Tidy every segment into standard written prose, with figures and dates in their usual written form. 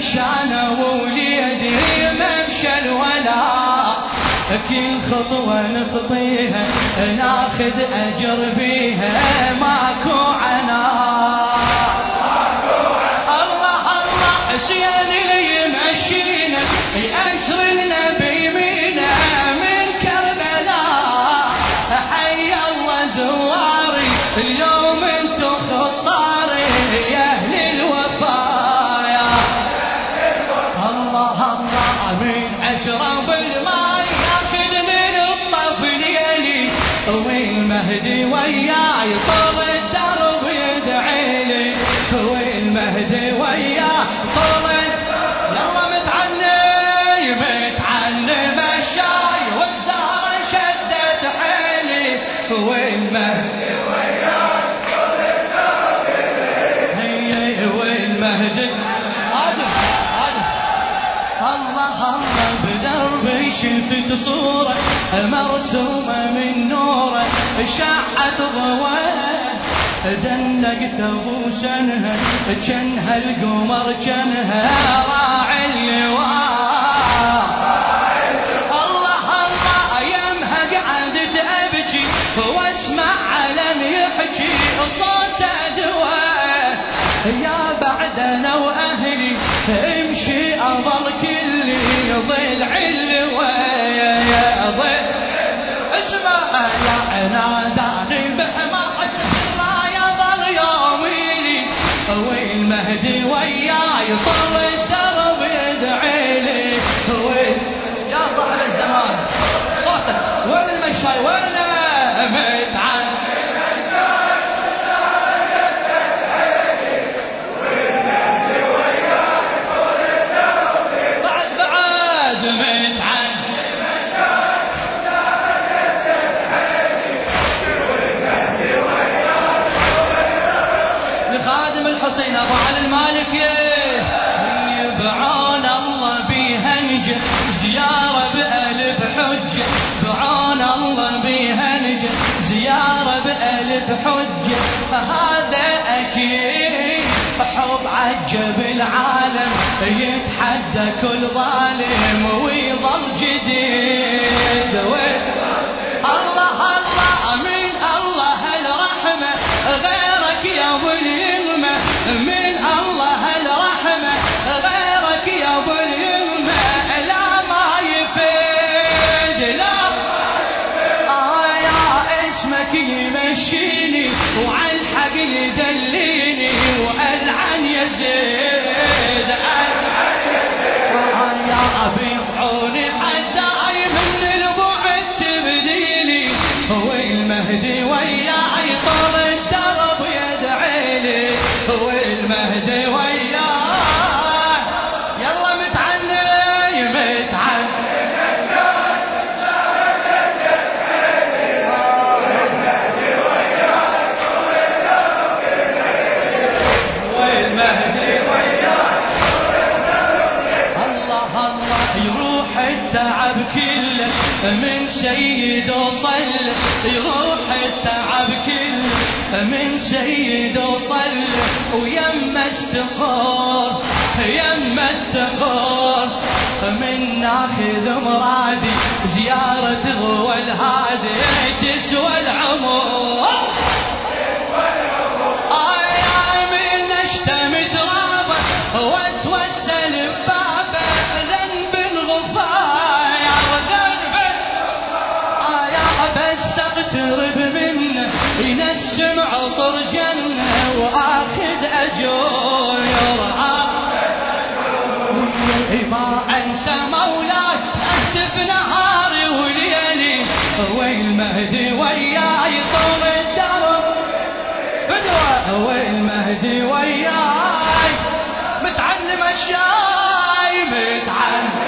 ممشانا ووليدي ممشى الولاء، كل خطوة نخطيها ناخذ أجر بيها ماكو عناء. الله الله سيدي يمشينا يأشر النبي منا من كربلاء، حي الله زواري اليوم انتو خطاري يا أهل الوفايا. الله الله من أشرب الماء ياخذ من الطفل يلي، والمهدي وياي طول الدرب يدعي لي، والمهدي وياي طول يلا متعني متعني مشاي والزهرة شدت حيلي، والمهدي وياي طول الدرب يدعي لي، والمهدي الله الله بدربي شفت صورة مرسومة من نوره شاحت ضواه، دنقت ابو سنها جنها القمر جنها راعي اللواء. الله الله يمها قعدت ابكي واسمع علم يحكي صوت ادواه، يا بعدنا واهلي امشي اضل كلي ضلع اللواء، يا ضلع اسمع يا ناداني بحماقة الراية ضل يوميني، والمهدي وياي طول الدرب يدعي لي، يا صاحب الزمان صوتك وين المشاي وين متعن الحسين ابو علي المالكي بعون الله بيها نجح زياره بألف حجه، بعون الله بيها نجح زياره بألف حجه، هذا اكيد حب عجب العالم يتحدى كل ظالم ويضل جديد. الله الله من الله الرحمه غيرك يا ابو اليمه، من الله الرحمة غيرك يا ابو اليمة لا ما يفيد لا يا اسمك يمشيني وعلى الحق يدليني والعن يزيد يا ابي عوني حتى من البعد تبديني، والمهدي وياي طول الدرب يدعي لي، والمهدي وياي يلا متعني متعني والمهدي وياي الله الله يروح التعب كله من سيد وصل، يروح التعب كله من سيد وصل، ويما استخار يما استخار من ناخذ مرادي زيارة ضوى الهادي تسوى العمر. من اشتم ترابه واتوسل ببابه ذنب غفاير ذنب بس اقترب منه ينسم عطر جنة واخذ اجور يرعى، ما انسى مولاي اهتف نهاري وليلي، والمهدي وياي طول الدرب بدوى، والمهدي وياي متعلم الشاي متعلم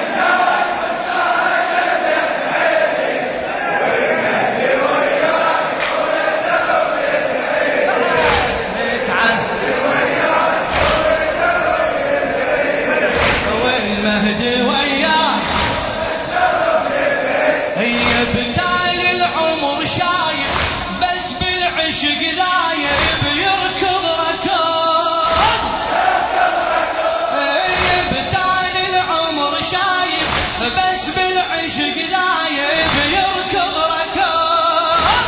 المهدي وياه هي بتالي العمر شايف بس بالعشق دايب يركض ركض، هي بالعشق دايب يركض ركض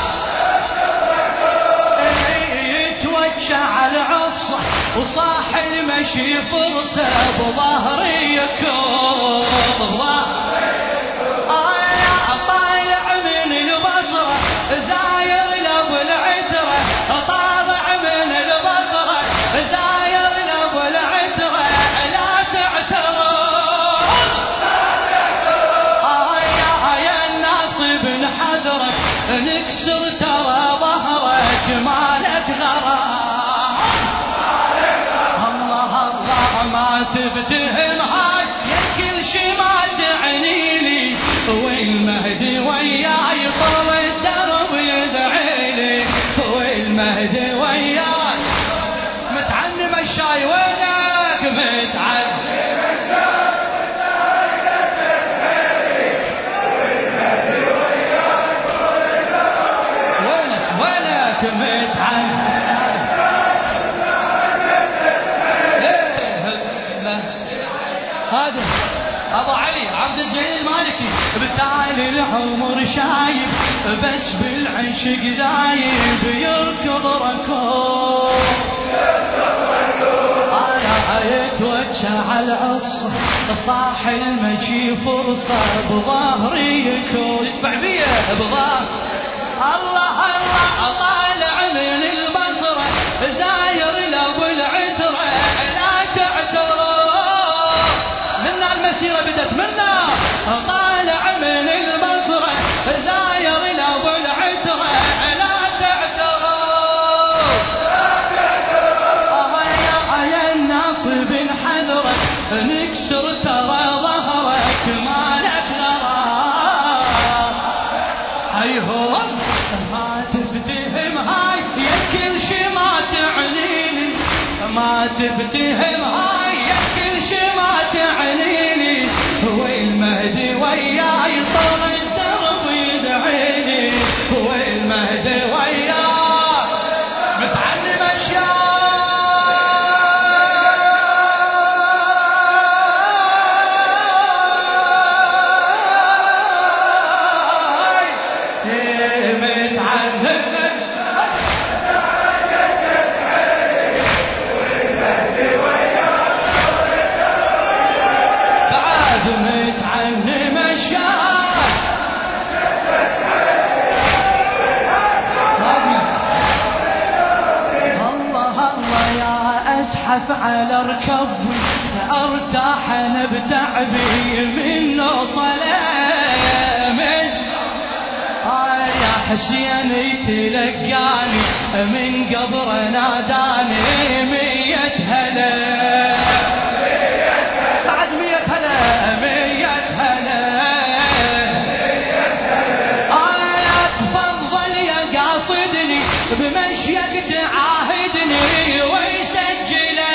يتوجع العصا وصاح المشي فرصة بظهري يكوض طالع من البصرة زاير لابو العترة طالع من البصرة زاير لابو العترة لا تعترض يا الناصب نحذرك نكسر ترى ظهرك مالك غرام الله الله ما تفتهم هاي يا كل شي ما تعنيلي والمهدي وياي طول الدرب يدعيلي والمهدي وياي متعنم الشاي وينك متعنم وينك متعنم هذا ابو علي عبد الجليل المالكي بتالي العمر شايب بس بالعشق دايب يركض ركض يتوجع العصا صاح المشي فرصة بظهري يكون يدفع بيه بظهر الله الله طالع من البصرة زاير لابو العترة لا تعترض منا المسيرة بدت منا طالع من البصرة زاير لابو العترة لا تعترض يا الناصب حذرك نكسر ترى ظهرك مالك غرام ايهم ما تفتهم هاي يا كل شي ما تعنيني ما تفتهم هاي يا كل شي ما تعنيني هو المهدي وياي طول الدرب يدعيني هو المهدي وياي متعلم الشاي متعلم متعنم الشاي الله الله يا ازحف على ركبي ارتاح انا بتعبي من صلاه يا حسين يتلقاني من قبر ناداني 100 هلا بعد 100 هلا 100 هلا يا تفضل يا قاصدني بمشيك تعاهدني ويسجله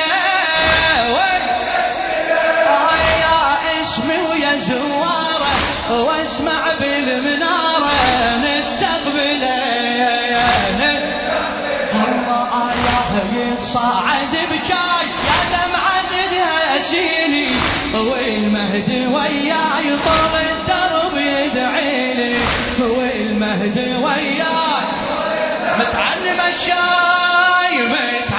يا اسمي ويا زواره واسمع بالمناره نستقبله الله يتصاعد بجاي يا دمعة هاسيني والمهدي وياي طول الدرب يدعيلي والمهدي وياي متعلم الشاي